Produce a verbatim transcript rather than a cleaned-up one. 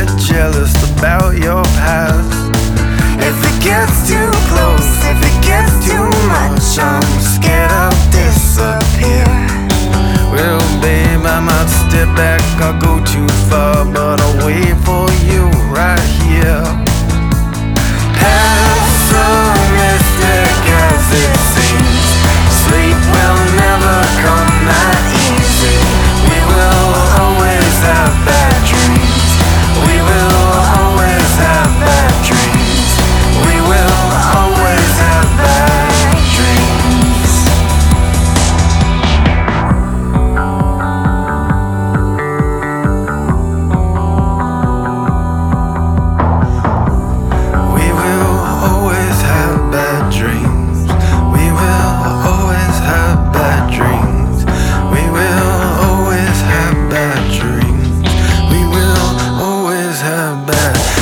get jealous about your past. If it gets too close, if it gets too much, I'm scared I'll disappear. Well, babe, I might step back, I'll go too far, but I'll wait for you right here. Pessimistic as it seems, sleep will never come that easy. We will always have bad dreams. We will always have bad dreams. We will always have bad dreams. We will always have bad dreams. We will always have bad dreams. We will always have bad dreams. We will always have bad